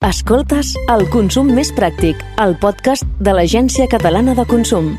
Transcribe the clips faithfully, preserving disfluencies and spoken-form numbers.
Escoltes El Consum Més Pràctic, el podcast de l'Agència Catalana de Consum.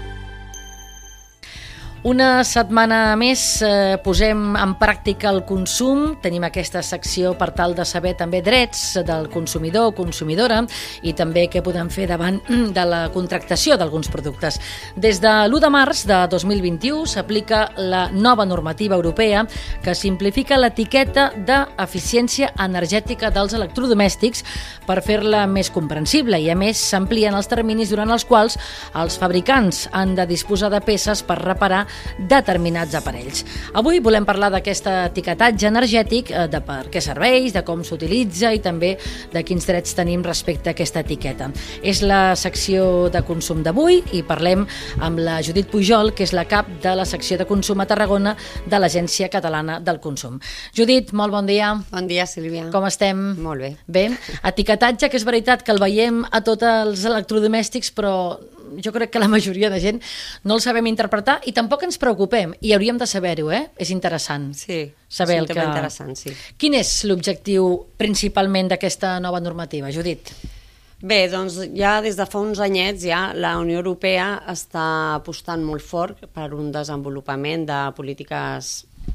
Una setmana més eh, posem en pràctica el consum. Tenim aquesta secció per tal de saber també drets del consumidor o consumidora i també què podem fer davant de la contractació d'alguns productes. Des de l'u de març de dos mil vint-i-u s'aplica la nova normativa europea que simplifica l'etiqueta d'eficiència energètica dels electrodomèstics per fer-la més comprensible i, a més, s'amplien els terminis durant els quals els fabricants han de disposar de peces per reparar determinats aparells. Avui volem parlar d'aquest etiquetatge energètic, de per què serveix, de com s'utilitza i també de quins drets tenim respecte a aquesta etiqueta. És la secció de consum d'avui i parlem amb la Judit Pujol, que és la cap de la secció de consum a Tarragona de l'Agència Catalana del Consum. Judit, molt bon dia. Bon dia, Sílvia. Com estem? Molt bé. Bé, etiquetatge que és veritat que el veiem a tots els electrodomèstics, però jo crec que la majoria de gent no el sabem interpretar i tampoc ens preocupem, i hauríem de saber-ho, eh? És interessant. Sí, saber és el un tema que... interessant, sí. Quin és l'objectiu principalment d'aquesta nova normativa, Judit? Bé, doncs ja des de fa uns anyets ja la Unió Europea està apostant molt fort per un desenvolupament de polítiques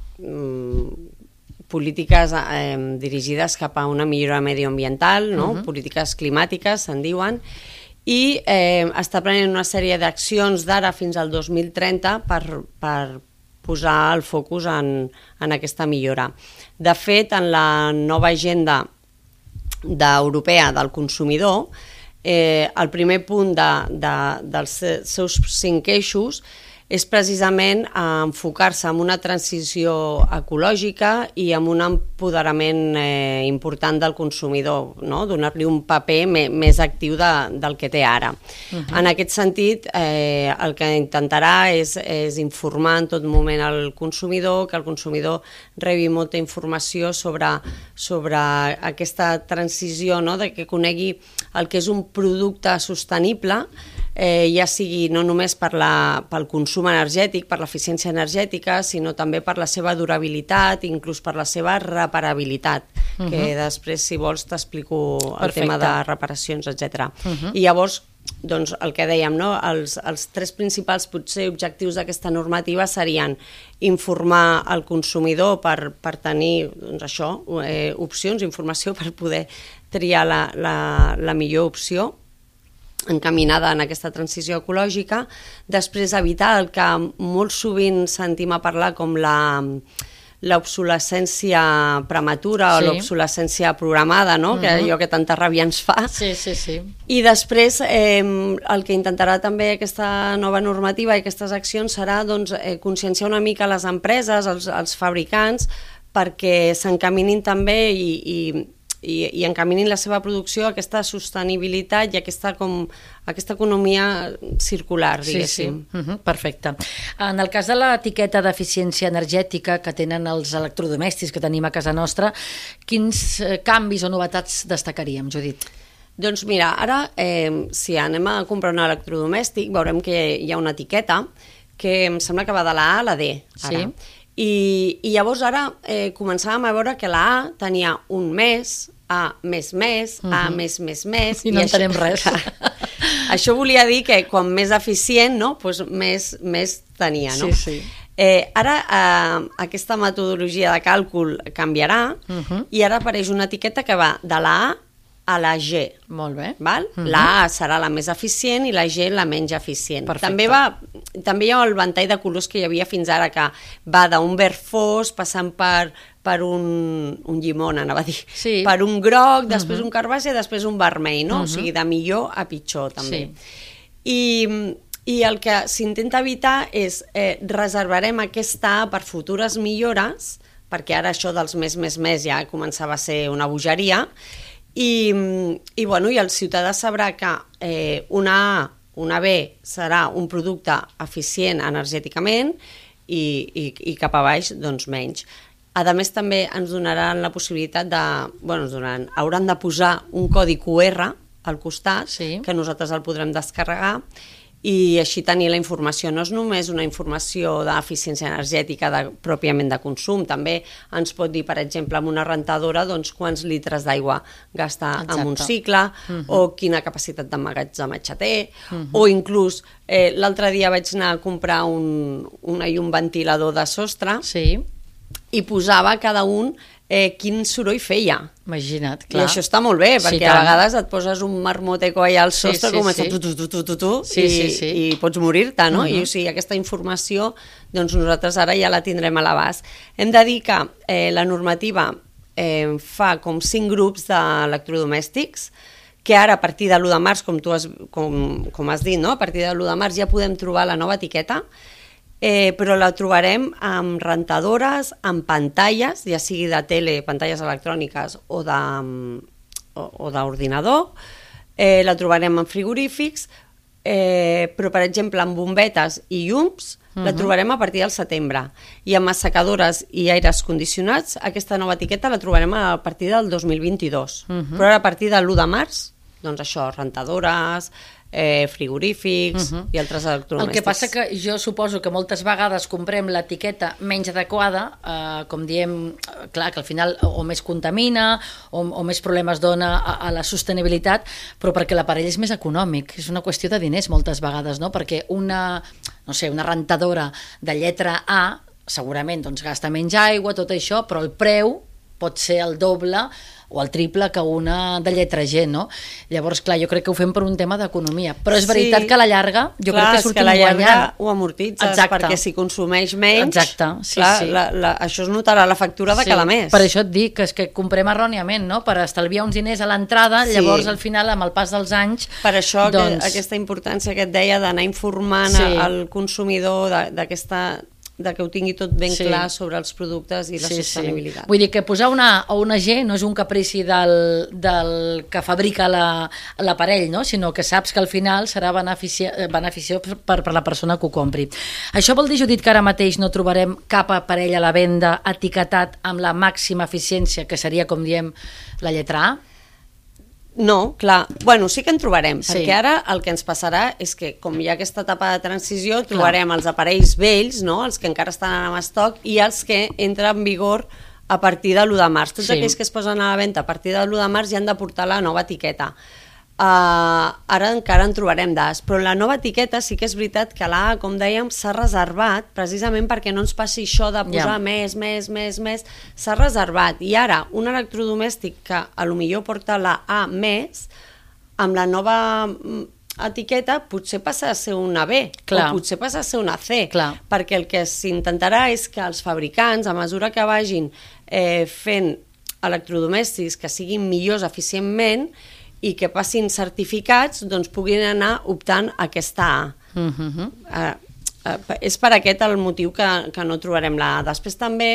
mm, polítiques eh, dirigides cap a una millora medioambiental, no? Uh-huh. Polítiques climàtiques, se'n diuen, i eh, està prenent una sèrie d'accions d'ara fins al dos mil trenta per, per posar el focus en, en aquesta millora. De fet, en la nova agenda europea del consumidor, eh, el primer punt de, de, dels seus cinc eixos és precisament enfocar-se en una transició ecològica i en un empoderament eh, important del consumidor, no? Donar-li un paper me, més actiu de, del que té ara. Uh-huh. En aquest sentit, eh, el que intentarà és, és informar en tot moment el consumidor, que el consumidor rebi molta informació sobre, sobre aquesta transició, no? De que conegui el que és un producte sostenible, Eh, ja sigui no només per la, pel consum energètic, per l'eficiència energètica, sinó també per la seva durabilitat, inclús per la seva reparabilitat, uh-huh. que després, si vols, t'explico el Perfecte. Tema de reparacions, etcètera. Uh-huh. I llavors, doncs, el que dèiem, no? els, els tres principals potser objectius d'aquesta normativa serien informar el consumidor per, per tenir doncs, això, eh, opcions, informació per poder triar la, la, la millor opció encaminada en aquesta transició ecològica, després evitar el que molt sovint sentim a parlar com la l'obsolescència prematura sí. o l'obsolescència programada, no? Uh-huh. Que allò que tanta ràbia ens fa. Sí, sí, sí. I després eh, el que intentarà també aquesta nova normativa i aquestes accions serà doncs, eh, conscienciar una mica les empreses, els, els fabricants, perquè s'encaminin també i, i I, i encaminin la seva producció a aquesta sostenibilitat i aquesta, com, aquesta economia circular, diguéssim. Sí, sí. Uh-huh. Perfecte. En el cas de l'etiqueta d'eficiència energètica que tenen els electrodomèstics que tenim a casa nostra, quins canvis o novetats destacaríem, Judit? Doncs mira, ara eh, si anem a comprar un electrodomèstic veurem que hi ha una etiqueta que em sembla que va de la A a la D. Ara. Sí. I, i llavors ara eh, començàvem a veure que la A tenia un més, A més més, uh-huh. A més més més... I no entenem res. Això volia dir que quan més eficient, no? Pues més, més tenia, no? Sí, sí. Eh, ara eh, aquesta metodologia de càlcul canviarà uh-huh. i ara apareix una etiqueta que va de la A a la G. Molt bé. Val? Uh-huh. La A serà la més eficient i la G la menys eficient. Perfecte. També, va, també hi ha el ventall de colors que hi havia fins ara, que va d'un verd fos passant per, per un, un llimón, anava a dir, sí. per un groc, després uh-huh. un carbassa i després un vermell, no? Uh-huh. O sigui, de millor a pitjor, també. Sí. I, I el que s'intenta evitar és eh, reservarem aquesta A per futures millores, perquè ara això dels més, més, més ja començava a ser una bogeria, I, i, bueno, i el ciutadà sabrà que eh, una A, una B serà un producte eficient energèticament i, i, i cap a baix doncs menys. A més també ens donaran la possibilitat de, bueno, ens donaran, hauran de posar un codi Q R al costat, sí. que nosaltres el podrem descarregar i així tenir la informació. No és només una informació d'eficiència energètica de, pròpiament de consum, també ens pot dir, per exemple, amb una rentadora, doncs, quants litres d'aigua gasta Exacte. en un cicle, uh-huh. o quina capacitat d'emmagatzematge té, uh-huh. o inclús eh, l'altre dia vaig anar a comprar un, un, un ventilador de sostre sí. i posava cada un eh, quin soroll feia. Imagina't, clar. I això està molt bé, perquè sí, a vegades et poses un marmoteco allà al sostre, sí, sí, comença sí. tu, tu, tu, tu, tu, tu, sí, i, sí, sí. i pots morir-te, no? Uh-huh. I o sigui, aquesta informació, doncs nosaltres ara ja la tindrem a l'abast. Hem de dir que eh, la normativa eh, fa com cinc grups d'electrodomèstics, que ara a partir de l'u de març, com tu has, com, com has dit, no? A partir de l'u de març ja podem trobar la nova etiqueta, Eh, però la trobarem amb rentadores, amb pantalles, ja sigui de tele, pantalles electròniques o d'ordinador, eh, la trobarem en frigorífics, eh, però per exemple amb bombetes i llums uh-huh. la trobarem a partir del setembre, i amb assecadores i aires condicionats aquesta nova etiqueta la trobarem a partir del dos mil vint-i-dos, uh-huh. però ara a partir de l'u de març, doncs això, rentadores, Eh, frigorífics uh-huh. i altres electrodomèstics. El que passa que jo suposo que moltes vegades comprem l'etiqueta menys adequada, eh, com diem, clar, que al final o més contamina o, o més problemes dona a, a la sostenibilitat, però perquè l'aparell és més econòmic, és una qüestió de diners moltes vegades, no? Perquè una, no sé, una rentadora de lletra A segurament doncs, gasta menys aigua, tot això, però el preu pot ser el doble o el triple que una de lletra G, no? Llavors, clar, jo crec que ho fem per un tema d'economia, però és veritat sí, que a la llarga jo clar, crec que sortim guanyant. Clar, és que a la llarga ho amortitzes, Exacte. perquè si consumeix menys, Exacte, sí, clar, sí. La, la, això es notarà a la factura de sí, cada mes. Per això et dic que és que comprem erròniament, no? Per estalviar uns diners a l'entrada, sí. llavors al final, amb el pas dels anys... Per això doncs... que, aquesta importància que et deia d'anar informant sí. al consumidor d'aquesta... de que ho tingui tot ben sí. clar sobre els productes i la sí, sostenibilitat. Sí. Vull dir que posar una A o una G no és un caprici del, del que fabrica l'aparell, la, no? Sinó que saps que al final serà benefici, beneficiós per, per la persona que ho compri. Això vol dir, Judit, que ara mateix no trobarem cap aparell a la venda etiquetat amb la màxima eficiència, que seria, com diem, la lletra A? No, clar. Bueno, sí que en trobarem, sí. perquè ara el que ens passarà és que, com hi ha aquesta etapa de transició, trobarem clar. els aparells vells, no? Els que encara estan en estoc, i els que entren en vigor a partir de l'u de març. Tots sí. aquells que es posen a la venda a partir de l'u de març ja han de portar la nova etiqueta. Uh, ara encara en trobarem d'As, però la nova etiqueta sí que és veritat que la A, com dèiem, s'ha reservat precisament perquè no ens passi això de posar yeah. més, més, més, més, s'ha reservat, i ara un electrodomèstic que a lo millor porta la A més, amb la nova etiqueta potser passa a ser una B, Clar. o potser passa a ser una C, Clar. perquè el que s'intentarà és que els fabricants, a mesura que vagin eh, fent electrodomèstics que siguin millors eficientment i que passin certificats, doncs puguin anar optant a aquesta A. Uh-huh. Uh, uh, és per aquest el motiu que, que no trobarem la A. Després també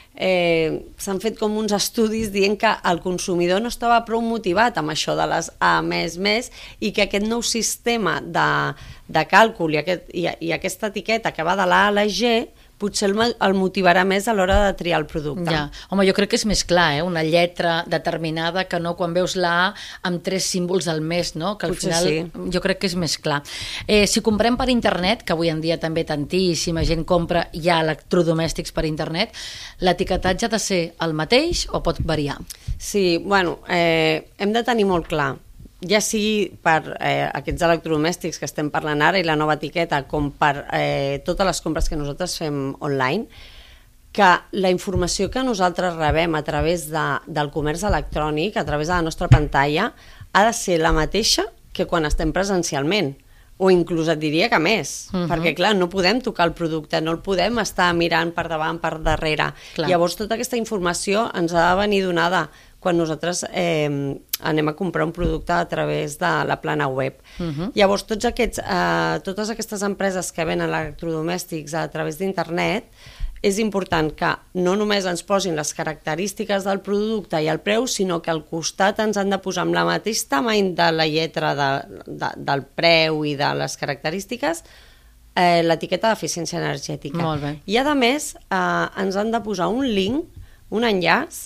eh, s'han fet com uns estudis dient que el consumidor no estava prou motivat amb això de les A més més, i que aquest nou sistema de, de càlcul i, aquest, i, i aquesta etiqueta que va de la A a la G potser el, el motivarà més a l'hora de triar el producte. Ja. Home, jo crec que és més clar, eh? Una lletra determinada que no quan veus la A amb tres símbols al mes, no? Que al potser final sí. jo crec que és més clar. Eh, si comprem per internet, que avui en dia també tantíssima gent compra ja electrodomèstics per internet, l'etiquetatge ha de ser el mateix o pot variar? Sí, bueno, eh, hem de tenir molt clar, ja sigui per eh, aquests electrodomèstics que estem parlant ara i la nova etiqueta, com per eh, totes les compres que nosaltres fem online, que la informació que nosaltres rebem a través de, del comerç electrònic, a través de la nostra pantalla, ha de ser la mateixa que quan estem presencialment, o inclús et diria que més, uh-huh. perquè clar, no podem tocar el producte, no el podem estar mirant per davant, per darrere. Clar. Llavors tota aquesta informació ens ha de venir donada quan nosaltres eh, anem a comprar un producte a través de la plana web. Uh-huh. Llavors, tots aquests, eh, totes aquestes empreses que venen electrodomèstics a través d'internet, és important que no només ens posin les característiques del producte i el preu, sinó que al costat ens han de posar amb la mateix tamany de la lletra de, de, del preu i de les característiques eh, l'etiqueta d'eficiència energètica. Molt bé. I a més, eh, ens han de posar un link, un enllaç,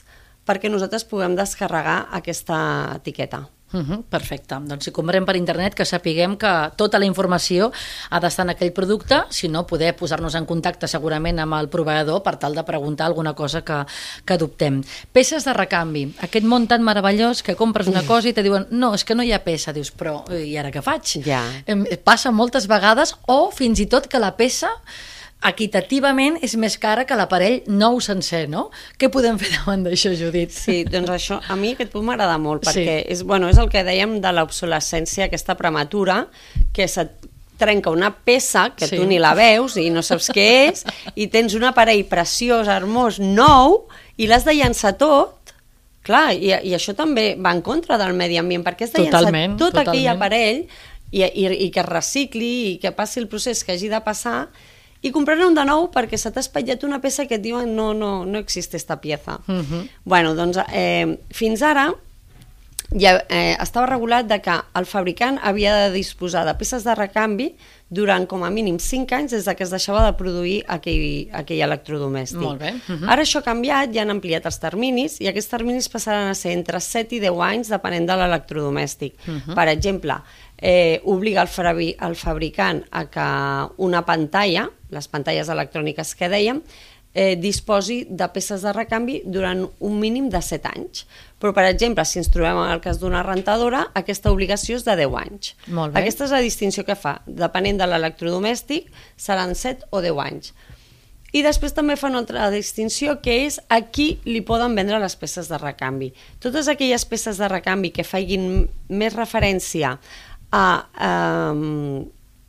perquè nosaltres puguem descarregar aquesta etiqueta. Uh -huh, perfecte. Doncs si comprem per internet que sapiguem que tota la informació ha d'estar en aquell producte, si no poder posar-nos en contacte segurament amb el proveïdor per tal de preguntar alguna cosa que, que dubtem. Peces de recanvi, aquest món tan meravellós que compres una cosa i te diuen no, és que no hi ha peça, dius però i ara què faig? Ja. Passa moltes vegades o fins i tot que la peça equitativament és més cara que l'aparell nou sencer, no? Què podem fer davant d'això, Judit? Sí, doncs això, a mi aquest punt m'agrada molt, perquè sí. és, bueno, és el que dèiem de l'obsolescència aquesta prematura, que se't trenca una peça que sí. tu ni la veus i no saps què és, i tens un aparell preciós, hermós, nou, i l'has de llançar tot. Clar, i, i això també va en contra del medi ambient, perquè has de totalment, llançar tot totalment. aquell aparell i, i, i que es recicli i que passi el procés que hagi de passar, i comprar-ne un de nou perquè se t'ha espatllat una peça que et diuen no, no, no existe esta pieza. Uh -huh. Bueno, doncs eh, fins ara ja eh, estava regulat de que el fabricant havia de disposar de peces de recanvi durant com a mínim cinc anys des de que es deixava de produir aquell, aquell electrodomèstic. Molt bé. Uh -huh. Ara això ha canviat, ja han ampliat els terminis i aquests terminis passaran a ser entre set i deu anys depenent de l'electrodomèstic. Uh -huh. Per exemple, eh, obliga el, fabi, el fabricant a que una pantalla, les pantalles electròniques que dèiem, eh, disposi de peces de recanvi durant un mínim de set anys. Però, per exemple, si ens trobem en el cas d'una rentadora, aquesta obligació és de deu anys. Molt bé. Aquesta és la distinció que fa. Depenent de l'electrodomèstic, seran set o deu anys. I després també fa una altra distinció, que és a qui li poden vendre les peces de recanvi. Totes aquelles peces de recanvi que facin més referència a... Um,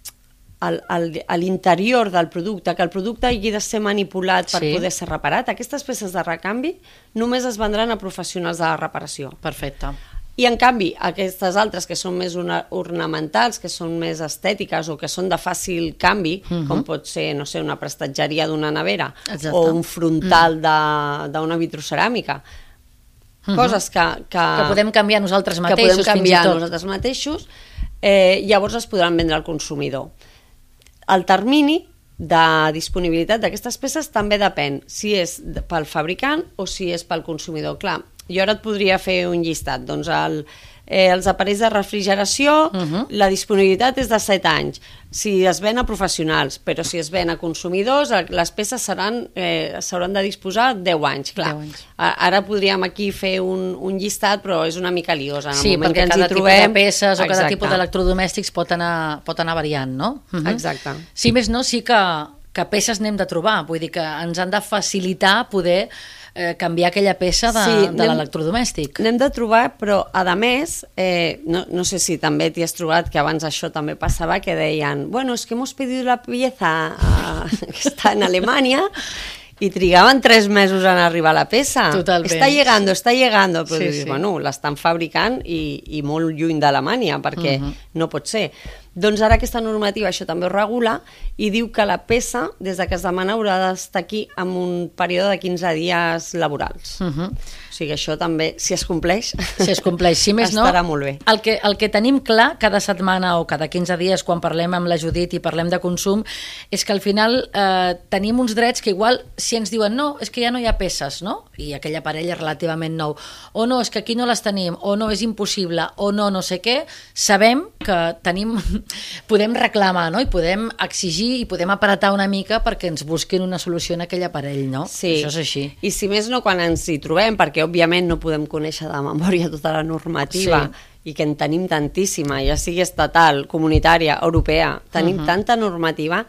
a l'interior del producte, que el producte hagi de ser manipulat per sí. poder ser reparat, aquestes peces de recanvi només es vendran a professionals de la reparació. Perfecte. I en canvi, aquestes altres que són més ornamentals, que són més estètiques o que són de fàcil canvi, uh -huh. com pot ser, no sé, una prestatgeria d'una nevera Exacte. o un frontal uh -huh. d'una vitroceràmica, uh -huh. coses que, que... Que podem canviar nosaltres mateixos, que podem canviar nosaltres mateixos, eh, llavors es podran vendre al consumidor. El termini de disponibilitat d'aquestes peces també depèn si és pel fabricant o si és pel consumidor. Clar, jo ara et podria fer un llistat. Doncs el, eh, els aparells de refrigeració, uh-huh. la disponibilitat és de set anys. Si es ven a professionals, però si es ven a consumidors, les peces seran eh, s'hauran de disposar deu anys. Clar, deu anys. Ara podríem aquí fer un, un llistat, però és una mica liós. En el sí, moment perquè que cada ens hi trobem, tipus de peces o exacte. cada tipus d'electrodomèstics pot anar, pot anar variant, no? Uh-huh. Exacte. Si més no, sí que, que peces n'hem de trobar, vull dir que ens han de facilitar poder eh, canviar aquella peça de, sí, de l'electrodomèstic. N'hem de trobar, però a més, eh, no, no sé si també t'hi has trobat que abans això també passava, que deien, bueno, es que hemos pedido la pieza uh, que està en Alemanya i trigaven tres mesos en arribar a la peça. Totalment. Està llegando, està llegando, però sí, dius, sí. bueno, l'estan fabricant i, i molt lluny d'Alemanya, perquè uh-huh. no pot ser. Doncs ara aquesta normativa això també ho regula i diu que la peça, des de que es demana, haurà d'estar aquí amb un període de quinze dies laborals. Uh-huh. O sigui, això també, si es compleix, si es compleix, si més no, estarà molt bé. El que, el que tenim clar cada setmana o cada quinze dies quan parlem amb la Judit i parlem de consum és que al final eh, tenim uns drets que igual si ens diuen no, és que ja no hi ha peces, no? I aquell aparell és relativament nou, o no, és que aquí no les tenim, o no, és impossible, o no, no sé què, sabem que tenim podem reclamar, no? I podem exigir i podem apretar una mica perquè ens busquin una solució en aquell aparell, no? Sí. Això és així. I si més no, quan ens hi trobem, perquè òbviament no podem conèixer de memòria tota la normativa sí. i que en tenim tantíssima, ja sigui estatal, comunitària, europea, tenim uh-huh. tanta normativa.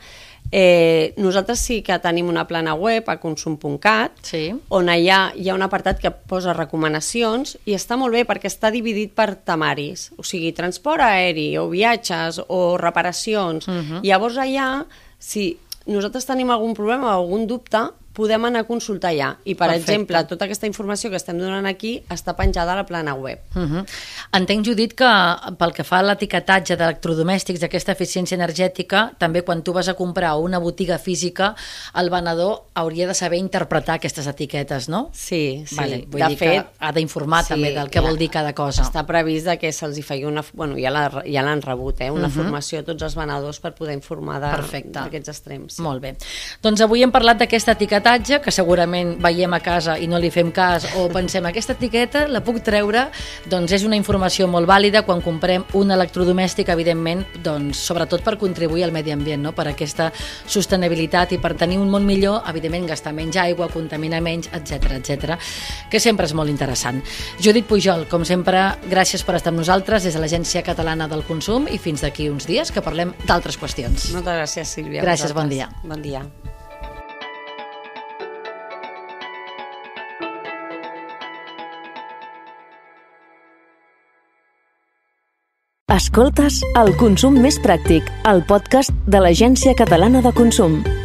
Eh, nosaltres sí que tenim una plana web a consum punt cat sí. on allà hi ha un apartat que posa recomanacions i està molt bé perquè està dividit per temaris, o sigui, transport aeri o viatges o reparacions. Uh-huh. Llavors allà, si nosaltres tenim algun problema o algun dubte, podem anar a consultar allà. I, per Perfecte. exemple, tota aquesta informació que estem donant aquí està penjada a la plana web. Uh-huh. Entenc, Judit, que pel que fa a l'etiquetatge d'electrodomèstics d'aquesta eficiència energètica, també quan tu vas a comprar una botiga física, el venedor hauria de saber interpretar aquestes etiquetes, no? Sí, sí. Vale, vull de dir fet, que ha d'informar sí, també del que vol dir cada cosa. Està previst que se'ls hi faci una... Bueno, ja l'han ja rebut, eh? Una uh-huh. formació a tots els venedors per poder informar d'aquests extrems. Sí. Molt bé. Doncs avui hem parlat d'aquesta etiqueta etiquetatge, que segurament veiem a casa i no li fem cas, o pensem, aquesta etiqueta la puc treure, doncs és una informació molt vàlida quan comprem un electrodomèstic, evidentment, doncs, sobretot per contribuir al medi ambient, no? Per aquesta sostenibilitat i per tenir un món millor, evidentment, gastar menys aigua, contaminar menys, etcètera, etcètera, que sempre és molt interessant. Judit Pujol, com sempre, gràcies per estar amb nosaltres des de l'Agència Catalana del Consum i fins d'aquí uns dies que parlem d'altres qüestions. Moltes gràcies, Sílvia. Gràcies, bon dia. Bon dia. Escoltes El Consum Més Pràctic, el podcast de l'Agència Catalana de Consum.